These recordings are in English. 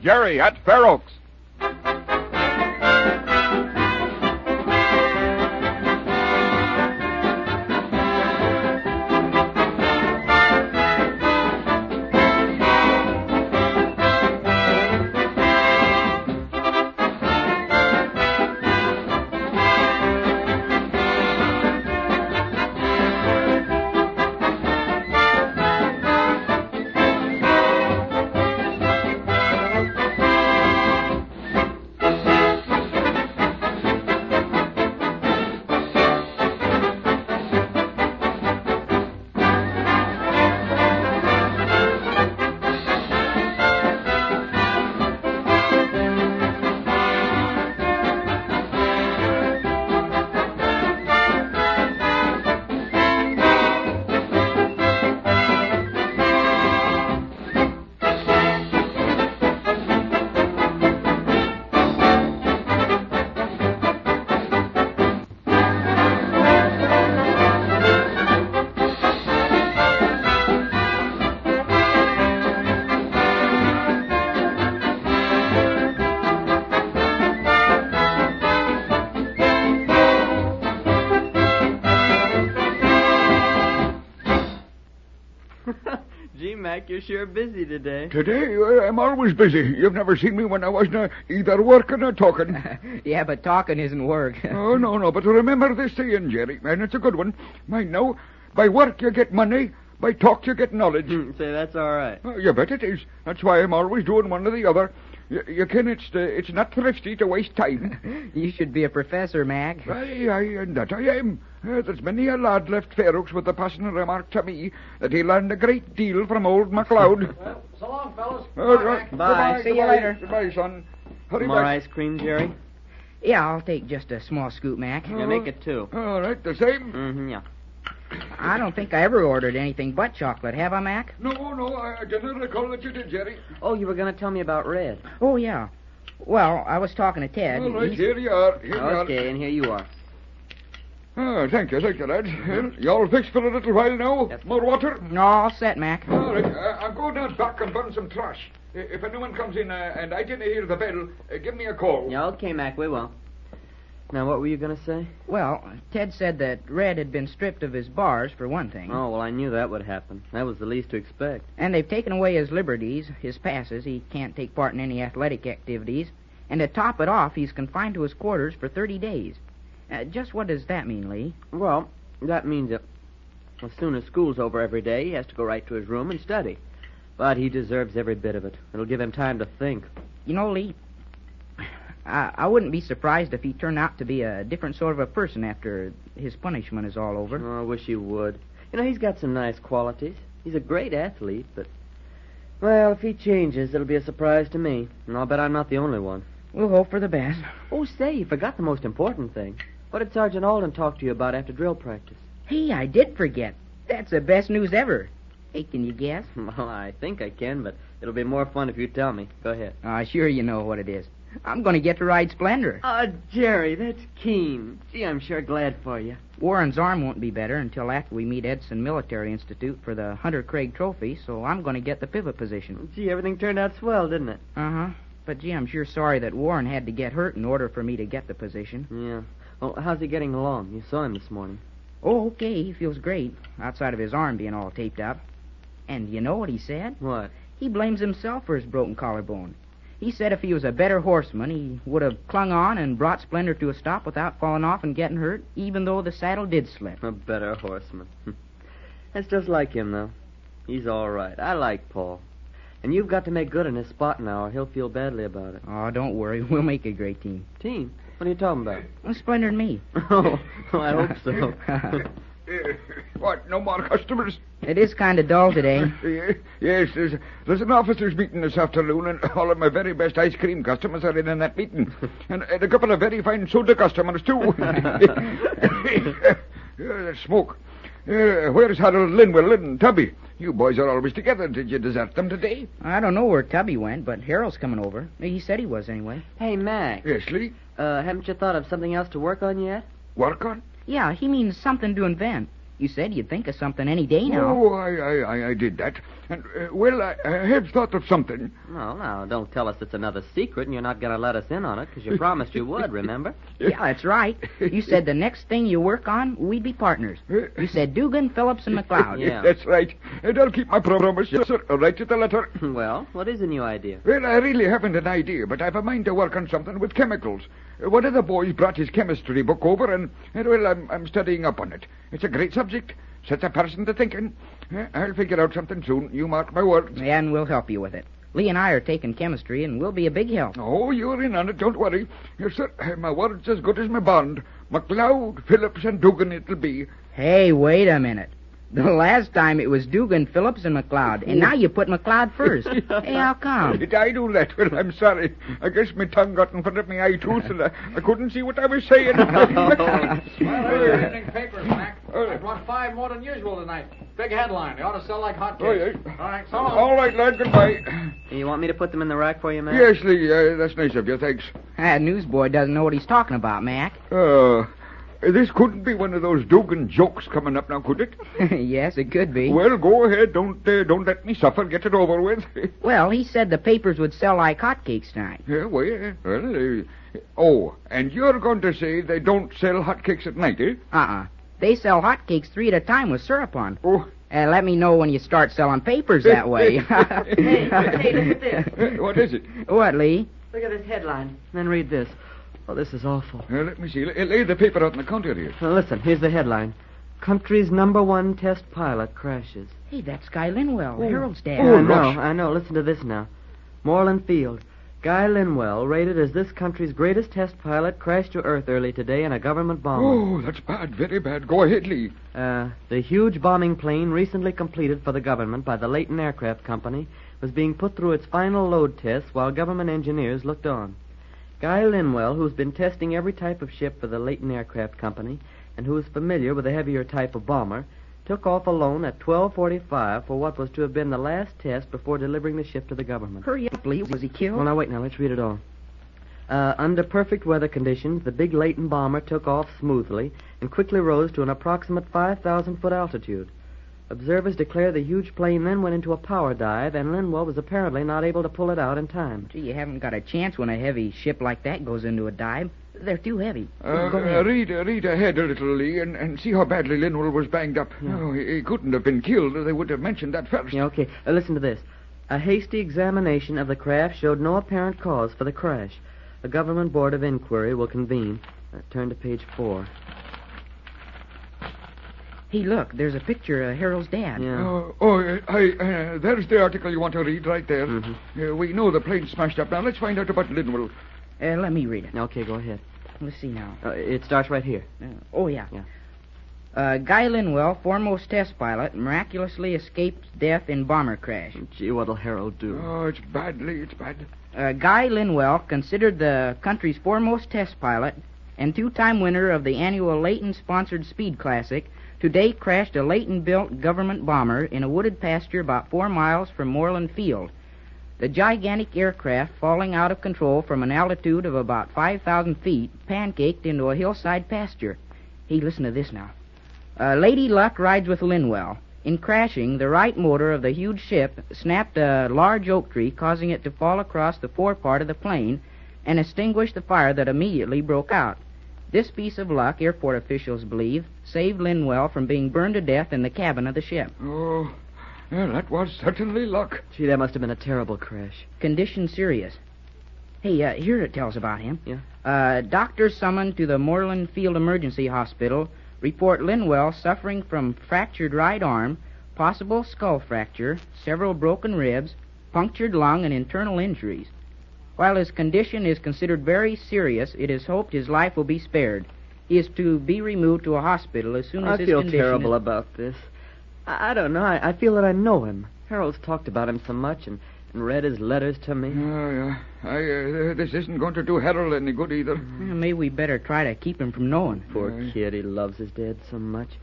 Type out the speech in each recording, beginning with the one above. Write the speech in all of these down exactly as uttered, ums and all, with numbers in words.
Jerry at Fair Oaks. Gee, Mac, you're sure busy today. Today? Uh, I'm always busy. You've never seen me when I wasn't uh, either working or talking. Yeah, but talking isn't work. Oh, no, no, but remember this saying, Jerry, and it's a good one. Mind now, by work you get money, by talk you get knowledge. Say, that's all right. Oh, you bet it is. That's why I'm always doing one or the other. You, you can, it's uh, it's not thrifty to waste time. You should be a professor, Mac. Aye, aye, and that I am. Uh, there's many a lad left Fair Oaks with the passing remark to me that he learned a great deal from old MacLeod. Well, so long, fellas. Uh, Bye, uh, Mac. Bye. Goodbye, See you goodbye, later. Goodbye, son. Hurry More back. ice cream, Jerry? Yeah, I'll take just a small scoop, Mac. Yeah, make it two. All right, the same. Mm-hmm, yeah. I don't think I ever ordered anything but chocolate, have I, Mac? No, no, I, I didn't recall that you did, Jerry. Oh, you were going to tell me about Red. Oh, yeah. Well, I was talking to Ted. All right, He's- here you are. Here Okay, and here you are. you are. Oh, thank you, thank you, lads. Well, you all fixed for a little while now? Yes. More water? No, all set, Mac. All right, uh, I'll go down back and burn some trash. I- If anyone comes in uh, and I didn't hear the bell, uh, give me a call. Yeah, okay, Mac, we will. Now, what were you going to say? Well, Ted said that Red had been stripped of his bars, for one thing. Oh, well, I knew that would happen. That was the least to expect. And they've taken away his liberties, his passes. He can't take part in any athletic activities. And to top it off, he's confined to his quarters for thirty days. Uh, just what does that mean, Lee? Well, that means that as soon as school's over every day, he has to go right to his room and study. But he deserves every bit of it. It'll give him time to think. You know, Lee, I, I wouldn't be surprised if he turned out to be a different sort of a person after his punishment is all over. Oh, I wish he would. You know, he's got some nice qualities. He's a great athlete, but... Well, if he changes, it'll be a surprise to me. And I'll bet I'm not the only one. We'll hope for the best. Oh, say, you forgot the most important thing. What did Sergeant Alden talk to you about after drill practice? Hey, I did forget. That's the best news ever. Hey, can you guess? Well, I think I can, but it'll be more fun if you tell me. Go ahead. Uh, sure you know what it is. I'm going to get to ride Splendor. Oh, Jerry, that's keen. Gee, I'm sure glad for you. Warren's arm won't be better until after we meet Edson Military Institute for the Hunter Craig Trophy, so I'm going to get the pivot position. Gee, everything turned out swell, didn't it? Uh-huh. But, gee, I'm sure sorry that Warren had to get hurt in order for me to get the position. Yeah. Well, how's he getting along? You saw him this morning. Oh, okay, he feels great, outside of his arm being all taped up. And you know what he said? What? He blames himself for his broken collarbone. He said if he was a better horseman, he would have clung on and brought Splendor to a stop without falling off and getting hurt, even though the saddle did slip. A better horseman. That's just like him, though. He's all right. I like Paul. And you've got to make good on his spot now, or he'll feel badly about it. Oh, don't worry. We'll make a great team. Team? What are you talking about? Well, Splendor and me. Oh, I hope so. Uh, what, no more customers? It is kind of dull today. Uh, yes, there's, there's an officers' meeting this afternoon, and all of my very best ice cream customers are in, in that meeting. And, and a couple of very fine soda customers, too. uh, the smoke. Uh, where's Harold Linwell and Tubby? You boys are always together. Did you desert them today? I don't know where Tubby went, but Harold's coming over. He said he was, anyway. Hey, Mac. Yes, Lee? Uh, haven't you thought of something else to work on yet? Work on? Yeah, he means something to invent. You said you'd think of something any day now. Oh, I, I, I, I did that. And, uh, well, I, I have thought of something. Well, now, don't tell us it's another secret and you're not going to let us in on it, because you promised you would, remember? Yeah, that's right. You said the next thing you work on, we'd be partners. You said Dugan, Phillips, and McLeod. Yeah. That's right. And I'll keep my promise, yes, sir. Right to the letter. Well, what is a new idea? Well, I really haven't an idea, but I've a mind to work on something with chemicals. Uh, One of the boys brought his chemistry book over, and, and well, I'm, I'm studying up on it. It's a great subject. Sets a person to thinking. Uh, I'll figure out something soon. You mark my words. And we'll help you with it. Lee and I are taking chemistry, and we'll be a big help. Oh, you're in on it. Don't worry. Yes, sir. Uh, My word's as good as my bond. McLeod, Phillips, and Dugan it'll be. Hey, wait a minute. The last time it was Dugan, Phillips, and McLeod, and now you put McLeod first. Hey, how come? Did I do that? Well, I'm sorry. I guess my tongue got in front of my eye tooth, and I, I couldn't see what I was saying. Well, there's evening papers, Mac. I brought five more than usual tonight. Big headline. They ought to sell like hotcakes. Oh, yes. All right, so long. All right, lad. Goodbye. You want me to put them in the rack for you, man? Yes, Lee. Uh, that's nice of you. Thanks. That newsboy doesn't know what he's talking about, Mac. Uh, this couldn't be one of those Dugan jokes coming up now, could it? Yes, it could be. Well, go ahead. Don't uh, don't let me suffer. Get it over with. Well, he said the papers would sell like hotcakes tonight. Yeah, well, yeah, well uh, oh, and you're going to say they don't sell hotcakes at night, eh? Uh-uh. They sell hotcakes three at a time with syrup on. Oh. Uh, let me know when you start selling papers that way. Hey, hey, look at this. Uh, what is it? What, Lee? Look at this headline. Then read this. Oh, this is awful. Uh, let me see. L- lay the paper out on the counter here. Now, listen, here's the headline. Country's number one test pilot crashes. Hey, that's Guy Linwell, Harold's dad. Oh, I know, gosh. I know. Listen to this now. Moreland Field. Guy Linwell, rated as this country's greatest test pilot, crashed to Earth early today in a government bomber. Oh, that's bad. Very bad. Go ahead, Lee. Uh, the huge bombing plane recently completed for the government by the Leighton Aircraft Company was being put through its final load tests while government engineers looked on. Guy Linwell, who's been testing every type of ship for the Leighton Aircraft Company and who is familiar with the heavier type of bomber, took off alone at twelve forty-five for what was to have been the last test before delivering the ship to the government. Hurry up, Lee. Was he killed? Well, now, wait, now, let's read it all. Uh, under perfect weather conditions, the big Leighton bomber took off smoothly and quickly rose to an approximate five thousand foot altitude. Observers declare the huge plane then went into a power dive, and Linwell was apparently not able to pull it out in time. Gee, you haven't got a chance when a heavy ship like that goes into a dive. They're too heavy. Uh, Go uh, ahead. read, uh, read ahead a little, Lee, and, and see how badly Linwell was banged up. Oh, he, he couldn't have been killed. They would have mentioned that first. Yeah, okay. Uh, listen to this. A hasty examination of the craft showed no apparent cause for the crash. A government board of inquiry will convene. Uh, turn to page four. Hey, look, there's a picture of Harold's dad. Yeah. Oh, oh uh, I, uh, there's the article you want to read right there. Mhm. Uh, we know the plane's smashed up. Now, let's find out about Linwell. Uh, let me read it. Okay, go ahead. Let's see now. Uh, it starts right here. Uh, oh, yeah. Yeah. Uh, Guy Linwell, foremost test pilot, miraculously escaped death in bomber crash. Gee, what'll Harold do? Oh, it's bad, Lee. It's bad. Uh, Guy Linwell, considered the country's foremost test pilot and two-time winner of the annual Leighton-sponsored Speed Classic, today crashed a Leighton-built government bomber in a wooded pasture about four miles from Moreland Field. The gigantic aircraft, falling out of control from an altitude of about five thousand feet, pancaked into a hillside pasture. Hey, listen to this now. Uh, Lady Luck rides with Linwell. In crashing, the right motor of the huge ship snapped a large oak tree, causing it to fall across the forepart of the plane and extinguish the fire that immediately broke out. This piece of luck, airport officials believe, saved Linwell from being burned to death in the cabin of the ship. Oh, yeah, that was certainly luck. Gee, that must have been a terrible crash. Condition serious. Hey, uh, here it tells about him. Yeah? Uh, doctors summoned to the Moreland Field Emergency Hospital report Linwell suffering from fractured right arm, possible skull fracture, several broken ribs, punctured lung, and internal injuries. While his condition is considered very serious, it is hoped his life will be spared. He is to be removed to a hospital as soon as I his feel condition terrible is... about this. I, I don't know. I, I feel that I know him. Harold's talked about him so much and, and read his letters to me. Oh, yeah. I, uh, this isn't going to do Harold any good either. Well, maybe we better try to keep him from knowing. Poor Aye. kid. He loves his dad so much.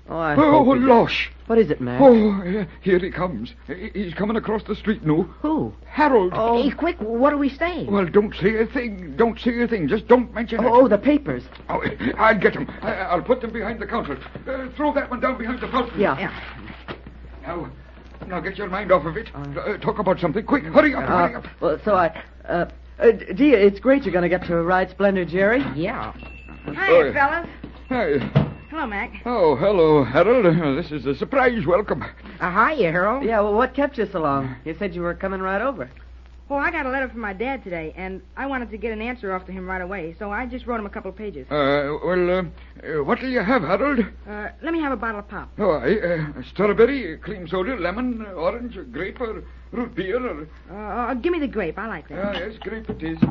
Oh, I Oh, hope he- losh. What is it, Mac? Oh, uh, here he comes. He- He's coming across the street now. Who? Harold. Oh. Hey, quick, what do we say? Well, don't say a thing. Don't say a thing. Just don't mention it. Oh, oh, the papers. Oh, I'll get them. I- I'll put them behind the counter. Uh, throw that one down behind the fountain. Yeah. Yeah. Now, now get your mind off of it. Uh, talk about something. Quick, hurry up, Uh, hurry up. well, so I... Uh, uh, gee, it's great you're going to get to ride Splendor, Jerry. Yeah. Hi, Oh, fellas. Hi. Hello, Mac. Oh, hello, Harold. Uh, This is a surprise welcome. Uh, hiya, Harold. Yeah, well, what kept you so long? You said you were coming right over. Well, I got a letter from my dad today, and I wanted to get an answer off to him right away, so I just wrote him a couple of pages. Uh, well, uh, uh, what'll you have, Harold? Uh, let me have a bottle of pop. Oh, I, uh, strawberry, cream soda, lemon, orange, grape, or root beer, or... Uh, uh, give me the grape. I like that. Ah, yes, grape it is.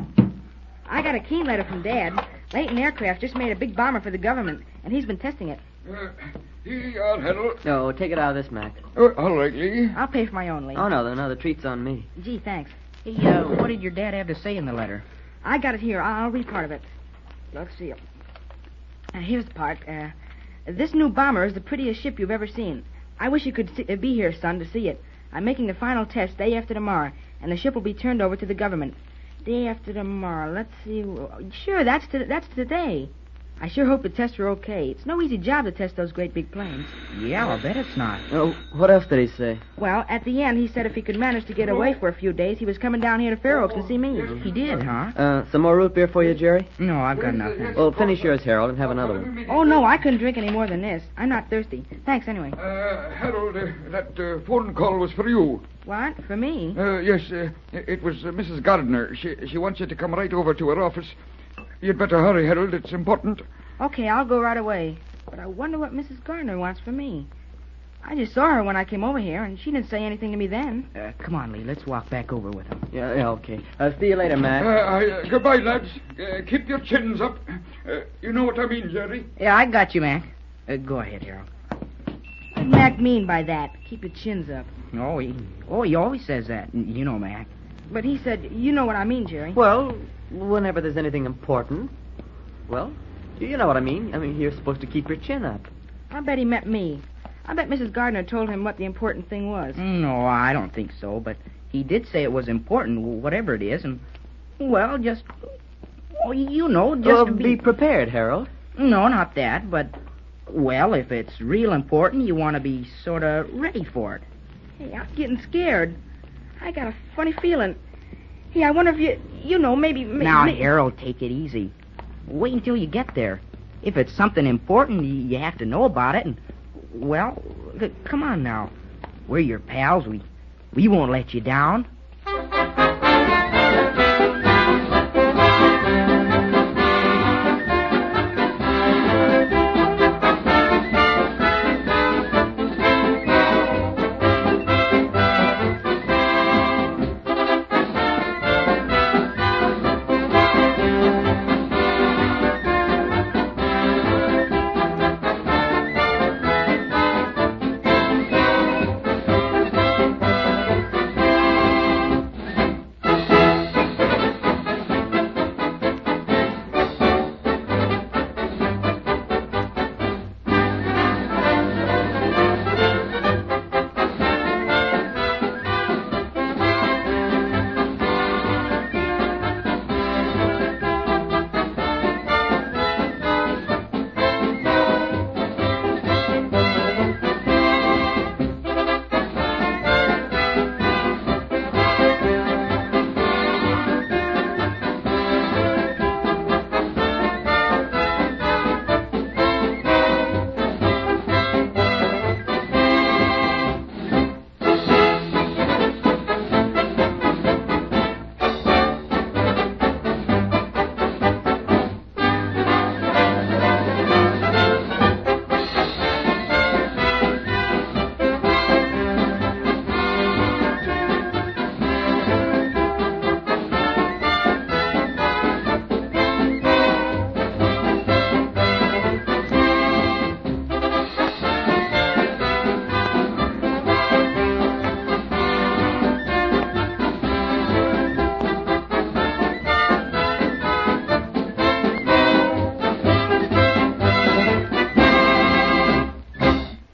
I got a keen letter from Dad. Leighton Aircraft just made a big bomber for the government, and he's been testing it. Uh, here you are, Harold. No, take it out of this, Mac. Oh, all right, Lee. I'll pay for my own, Lee. Oh, no, no, the treat's on me. Gee, thanks. Hey, uh, what did your dad have to say in the letter? I got it here. I'll, I'll read part of it. Let's see. Uh, here's the part. Uh, this new bomber is the prettiest ship you've ever seen. I wish you could see, uh, be here, son, to see it. I'm making the final test day after tomorrow, and the ship will be turned over to the government. Day after tomorrow. Let's see. Sure, that's to, that's today. I sure hope the tests are okay. It's no easy job to test those great big planes. Yeah, I'll bet it's not. Oh, what else did he say? Well, at the end, he said if he could manage to get away for a few days, he was coming down here to Fair Oaks to see me. He did, huh? Uh, some more root beer for you, Jerry? No, I've got nothing. Well, finish yours, Harold, and have another one. Oh, no, I couldn't drink any more than this. I'm not thirsty. Thanks anyway. Uh, Harold, uh, that uh, phone call was for you. What? For me? Uh, yes, uh, it was uh, Missus Gardner. She she wants you to come right over to her office. You'd better hurry, Harold. It's important. Okay, I'll go right away. But I wonder what Missus Gardner wants from me. I just saw her when I came over here, and she didn't say anything to me then. Uh, come on, Lee. Let's walk back over with him. Yeah, yeah, okay. Uh, see you later, Uh, Mac. I, uh, goodbye, lads. Uh, keep your chins up. Uh, you know what I mean, Jerry. Yeah, I got you, Mac. Uh, go ahead, Harold. What did Mac mean by that? Keep your chins up. Oh, he, oh, he always says that. You know, Mac. But he said, you know what I mean, Jerry. Well, whenever there's anything important, well, you know what I mean. I mean, you're supposed to keep your chin up. I bet he meant me. I bet Missus Gardner told him what the important thing was. No, I don't think so, but he did say it was important, whatever it is, and, well, just, oh, you know, just Well, to be prepared, Harold. No, not that, but, well, if it's real important, you want to be sort of ready for it. Hey, I'm getting scared. I got a funny feeling. Hey, I wonder if you, you know, maybe... maybe Now, Harold, take it easy. Wait until you get there. If it's something important, you you have to know about it, and, well, c- come on now. We're your pals. We, we won't let you down.